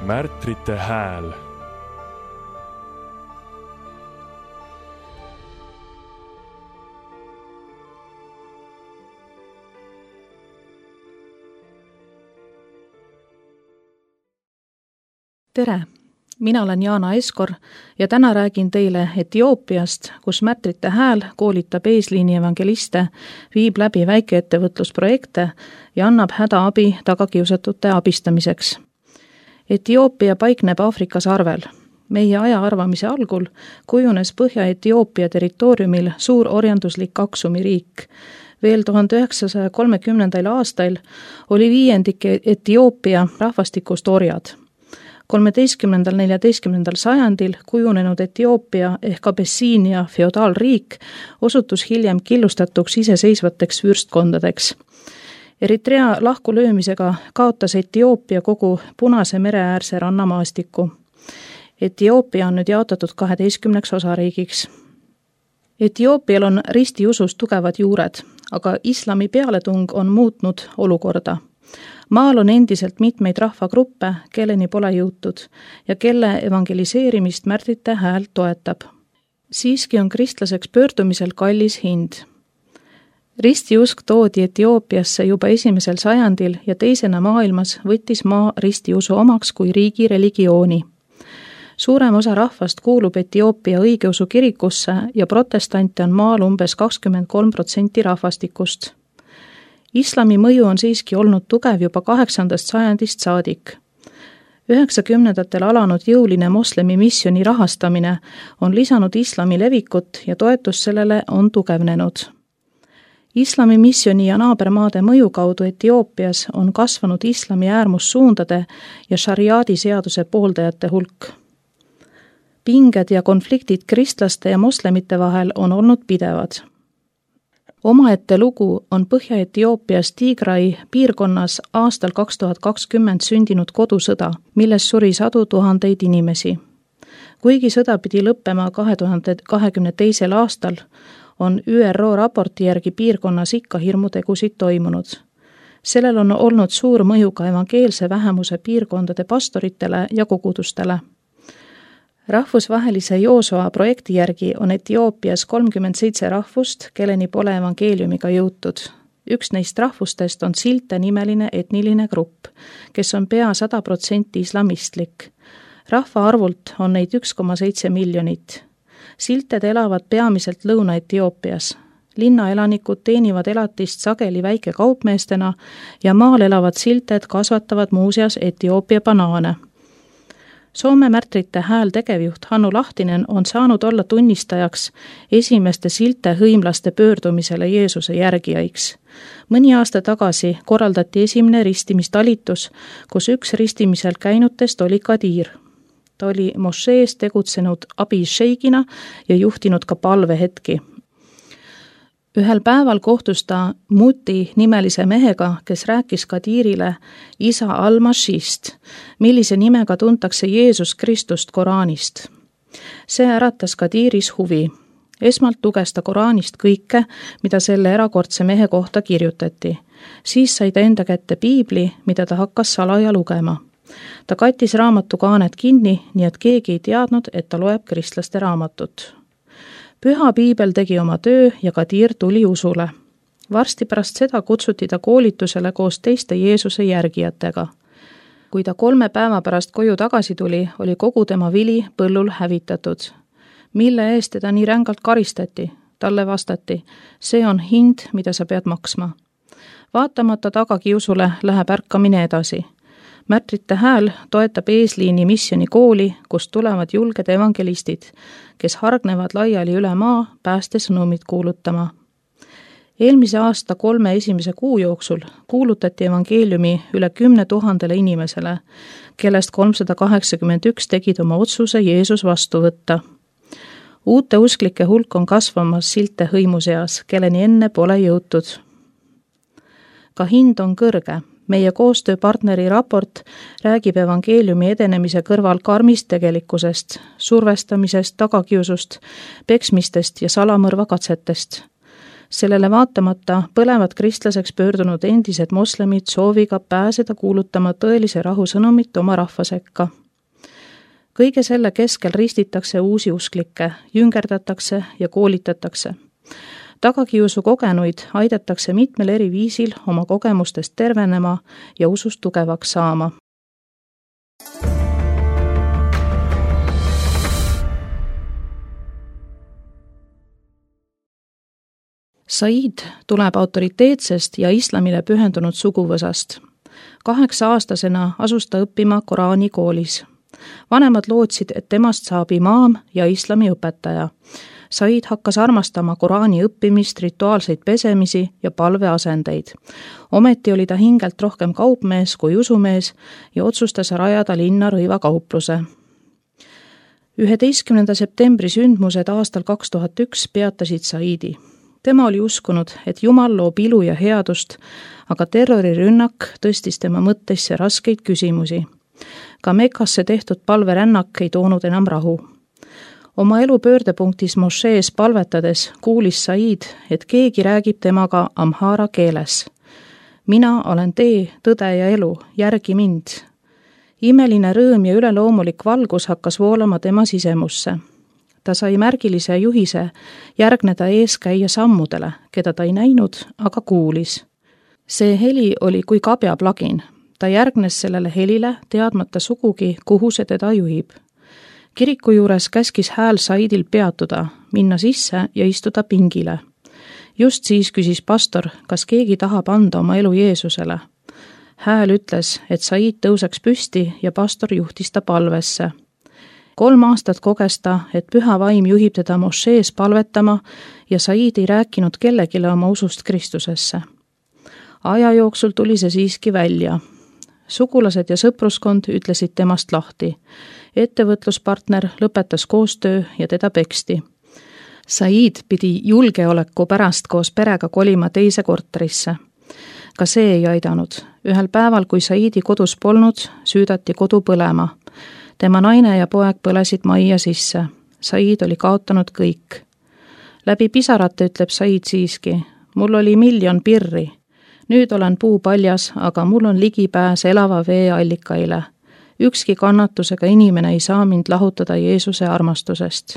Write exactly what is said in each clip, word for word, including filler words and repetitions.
Märtrite hääl. Tere! Mina olen Jaana Eskor ja täna räägin teile Etioopiast, kus Märtrite hääl koolitab eesliini evangeliste, viib läbi väikeettevõtlusprojekte ja annab hädaabi tagakiusatute abistamiseks. Etioopia paikneb Aafrika sarvel. Meie aja arvamise algul kujunes Põhja-Etioopia territooriumil suur orjanduslik Aksumi riik. Veel tuhande üheksasaja kolmekümnendail aastail oli viiendik Etioopia rahvastikust orjad. kolmeteistkümnendal neljateistkümnendal sajandil kujunenud Etioopia ehk Abessiinia feodaalriik osutus hiljem killustatuks iseseisvateks vürstkondadeks. Eritrea lahkulöömisega kaotas Etioopia kogu Punase mere äärse rannamaastiku. Etioopia on nüüd jaotatud kaheteistkümneks osariigiks. Etioopial on ristiusus tugevad juured, aga islami pealetung on muutnud olukorda. Maal on endiselt mitmeid rahvagruppe, kelleni pole jõutud ja kelle evangeliseerimist Märtrite hääl toetab. Siiski on kristlaseks pöördumisel kallis hind. Ristiusk toodi Etioopiasse juba esimesel sajandil ja teisena maailmas võttis maa ristiusu omaks kui riigi religiooni. Suurem osa rahvast kuulub Etioopia õigeusu kirikusse ja protestante on maal umbes kakskümmend kolm protsenti rahvastikust. Islami mõju on siiski olnud tugev juba kaheksandast sajandist saadik. üheksakümnendatel alanud jõuline moslemi missiooni rahastamine on lisanud islami levikut ja toetus sellele on tugevnenud. Islami missiooni ja naabermaade mõju kaudu Etioopias on kasvanud islami äärmussuundade ja šariaadi seaduse pooldajate hulk. Pinged ja konfliktid kristlaste ja moslemite vahel on olnud pidevad. Omaette lugu on Põhja-Etioopias Tigray piirkonnas aastal kaks tuhat kakskümmend sündinud kodusõda, milles suri sadu tuhandeid inimesi. Kuigi sõda pidi lõppema kahe tuhande kahekümne teisel aastal, on Ü R O raporti järgi piirkonnas ikka hirmutegusid toimunud. Sellel on olnud suur mõju ka evangeelse vähemuse piirkondade pastoritele ja kogudustele. Rahvusvahelise Joosua projekti järgi on Etioopias kolmkümmend seitse rahvust, kelleni pole evangeeliumiga jõutud. Üks neist rahvustest on Silte nimeline etniline grupp, kes on pea sada protsenti islamistlik. Rahva arvult on neid üks koma seitse miljonit. Silted elavad peamiselt Lõuna-Etioopias. Linnaelanikud teenivad elatist sageli väikekaupmeestena ja maal elavad silted kasvatavad muuseas Etioopia banaane. Soome Märtrite hääl tegevjuht Hannu Lahtinen on saanud olla tunnistajaks esimeste silte hõimlaste pöördumisele Jeesuse järgijaiks. Mõni aasta tagasi korraldati esimene ristimistalitus, kus üks ristimisel käinutest oli Kadir. Ta oli mošees tegutsenud abishejgina ja juhtinud ka palvehetki. Ühel päeval kohtus ta Muti nimelise mehega, kes rääkis Kadirile isa al-Mashist, millise nimega tuntakse Jeesus Kristust Koraanist. See äratas Kadiris huvi. Esmalt luges ta Koraanist kõike, mida selle erakordse mehe kohta kirjutati. Siis sai ta enda kätte piibli, mida ta hakkas salaja lugema. Ta kattis raamatu kaanet kinni, nii et keegi ei teadnud, et ta loeb kristlaste raamatut. Püha piibel tegi oma töö ja Kadir tuli usule. Varsti pärast seda kutsuti ta koolitusele koos teiste Jeesuse järgijatega. Kui ta kolme päeva pärast koju tagasi tuli, oli kogu tema vili põllul hävitatud. Mille eest teda nii rängalt karistati? Talle vastati, see on hind, mida sa pead maksma. Vaatamata tagakiusule läheb ärkamine edasi. Märtrite hääl toetab eesliini missiooni kooli, kust tulevad julged evangelistid, kes hargnevad laiali üle maa pääste sõnumit kuulutama. Eelmise aasta kolme esimese kuu jooksul kuulutati evangeeliumi üle kümne tuhandele inimesele, kellest kolmsada kaheksakümmend üks tegid oma otsuse Jeesus vastu võtta. Uute usklike hulk on kasvamas silte hõimu seas, kelleni enne pole jõutud. Ka hind on kõrge. Meie koostööpartneri raport räägib evangeeliumi edenemise kõrval karmist tegelikkusest, survestamisest, tagakiusust, peksmistest ja salamõrva katsetest. Sellele vaatamata põlevad kristlaseks pöördunud endised moslemid sooviga pääseda kuulutama tõelise rahu sõnumit oma rahva sekka. Kõige selle keskel ristitakse uusi usklikke, jüngerdatakse ja koolitatakse. Tagakiusu kogenuid aidatakse mitmel eri viisil oma kogemustest tervenema ja usust tugevaks saama. Said tuleb autoriteetsest ja islamile pühendunud suguvõsast. Kaheksa aastasena asus ta õppima Koraani koolis. Vanemad lootsid, et temast saab imaam ja islami õpetaja. Said hakkas armastama Koraani õppimist, rituaalseid pesemisi ja palveasendeid. Ometi oli ta hingelt rohkem kaupmees kui usumees ja otsustas rajada linna rõivakaupluse. üheteistkümnenda septembri sündmused aastal kaks tuhat üks peatasid Saidi. Tema oli uskunud, et Jumal loob ilu ja headust, aga terrorirünnak tõstis tema mõttesse raskeid küsimusi. Ka Mekkasse tehtud palverännak ei toonud enam rahu. Oma elu pöördepunktis mošees palvetades kuulis Said, et keegi räägib temaga amhara keeles. Mina olen tee, tõde ja elu, järgi mind. Imeline rõõm ja üleloomulik valgus hakkas voolama tema sisemusse. Ta sai märgilise juhise järgneda eeskäija sammudele, keda ta ei näinud, aga kuulis. See heli oli kui kabja plagin. Ta järgnes sellele helile, teadmata sugugi, kuhu see teda juhib. Kiriku juures käskis hääl Saidil peatuda, minna sisse ja istuda pingile. Just siis küsis pastor, kas keegi tahab anda oma elu Jeesusele. Hääl ütles, et Said tõuseks püsti ja pastor juhtis ta palvesse. Kolm aastat koges ta, et püha vaim juhib teda mošees palvetama ja Said ei rääkinud kellegile oma usust Kristusesse. Aja jooksul tuli see siiski välja. Sugulased ja sõpruskond ütlesid temast lahti. Ettevõtluspartner lõpetas koostöö ja teda peksti. Said pidi julgeoleku pärast koos perega kolima teise korterisse. Ka see ei aidanud. Ühel päeval, kui Saidi kodus polnud, süüdati kodu põlema. Tema naine ja poeg põlesid majja sisse. Said oli kaotanud kõik. Läbi pisarate ütleb Said siiski, mul oli miljon pirri. Nüüd olen puu paljas, aga mul on ligipääs elava vee allikaile. Ükski kannatusega inimene ei saa mind lahutada Jeesuse armastusest.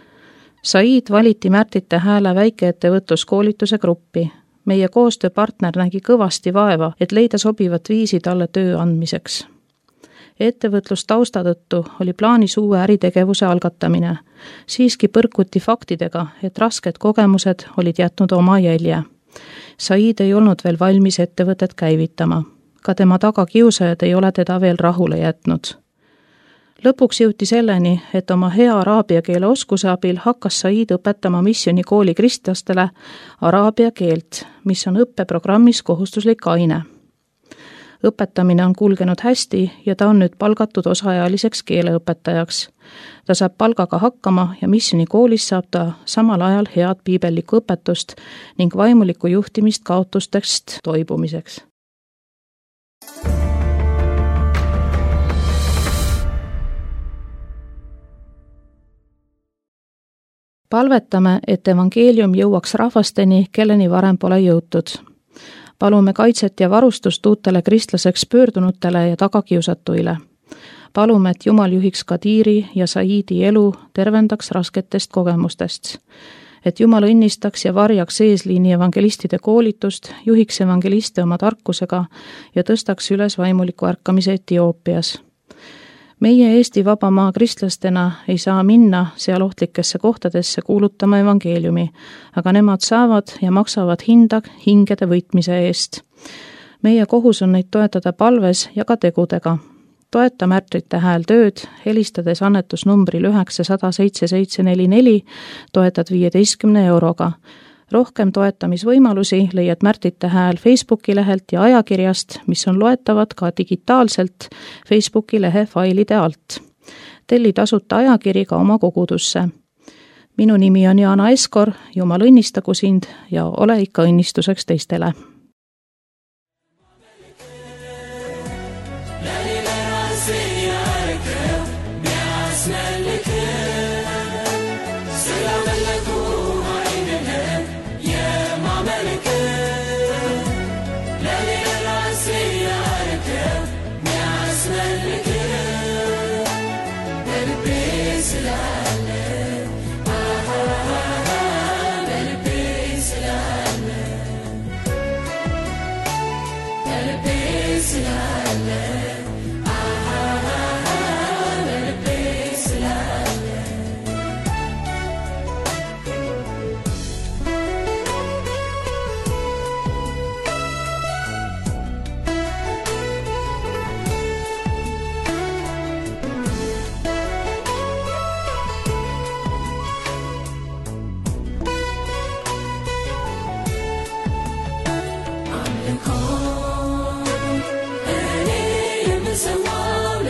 Said valiti Märtite Hääle väikeettevõtluskoolituse gruppi. Meie koostööpartner nägi kõvasti vaeva, et leida sobivat viisi talle töö andmiseks. Ettevõtlustausta tõttu oli plaanis uue äritegevuse algatamine. Siiski põrkuti faktidega, et rasked kogemused olid jätnud oma jälje. Said ei olnud veel valmis ettevõtet käivitama. Ka tema tagakiusajad ei ole teda veel rahule jätnud. Lõpuks jõuti selleni, et oma hea araabia keele oskuse abil hakkas Said õpetama missionikooli kristlastele araabia keelt, mis on õppeprogrammis kohustuslik aine. Õpetamine on kulgenud hästi ja ta on nüüd palgatud osaajaliseks keeleõpetajaks. Ta saab palgaga hakkama ja missionikoolis saab ta samal ajal head piibellikku õpetust ning vaimulikku juhtimist kaotustest toibumiseks. Palvetame, et evangeelium jõuaks rahvasteni, kelleni varem pole jõutud. Palume kaitset ja varustust uutele kristlaseks pöördunutele ja tagakiusatuile. Palume, et Jumal juhiks Kadiri ja Saidi elu, tervendaks rasketest kogemustest. Et Jumal õnnistaks ja varjaks eesliini evangelistide koolitust, juhiks evangeliste oma tarkusega ja tõstaks üles vaimuliku ärkamise Etioopias. Meie Eesti vabamaa kristlastena ei saa minna seal ohtlikesse kohtadesse kuulutama evangeeliumi, aga nemad saavad ja maksavad hinda hingede võitmise eest. Meie kohus on neid toetada palves ja ka tegudega. Toeta Märtrite Hääl tööd, helistades annetusnumbril üheksasada seitse seitse neli neli, toetad viieteistkümne euroga. Rohkem toetamisvõimalusi leiad Märtrite Hääl Facebooki lehelt ja ajakirjast, mis on loetavad ka digitaalselt Facebooki lehe failide alt. Telli tasuta ajakiri ka oma kogudusse. Minu nimi on Jaana Eskor, Jumal õnnistagu sind ja ole ikka õnnistuseks teistele. Yeah.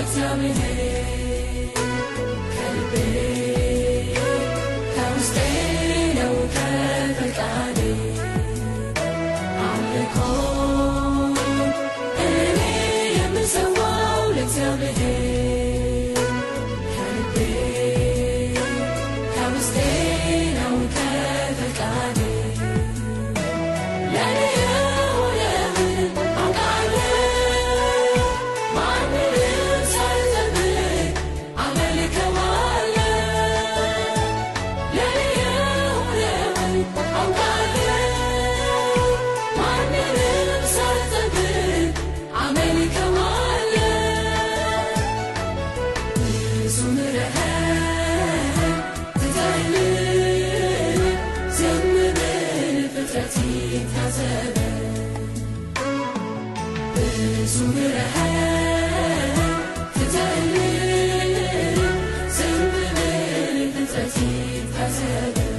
ለእግዚአብሔር ከልቤ ከውስጤ ነው ከፈቃዴ አምልኮ እኔ የምሰዋው ለእግዚአብሔር ከልቤ ከውስጤ ነው ከፈቃዴ ለኔ የሆነውን አውቃለሁ ማንንም ሳልጠብቅ አመልከዋለሁ ለኔ የሆነውን አውቃለሁ ማንንም ሳልጠብቅ አመልከዋለሁ ብዙ ምሕረት ትተህልኝ ዝም ብል ፍጥረት ይታዘበኝ ብዙ ምሕረት ትተህልኝ ዝም ብል ፍጥረት ይታዘበኝ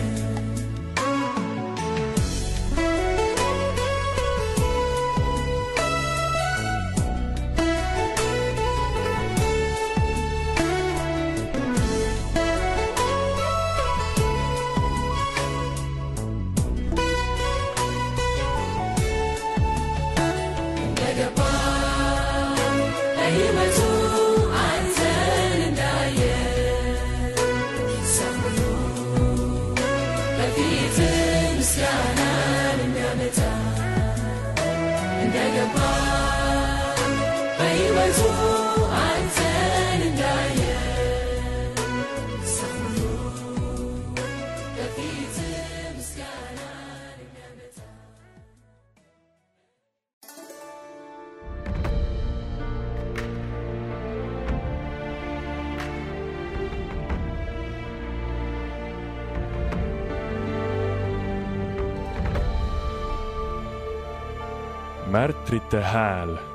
እንደገባው ለሕይወቱ አንተን እንዳየ ሰው ሁሉ በፊትህ ምስጋናን የሚያመጣ እንደገባው በሕይወቱ አንተን እንዳየ ሰው ሁሉ በፊትህ ምስጋናን የሚያመጣ Märtrite hääl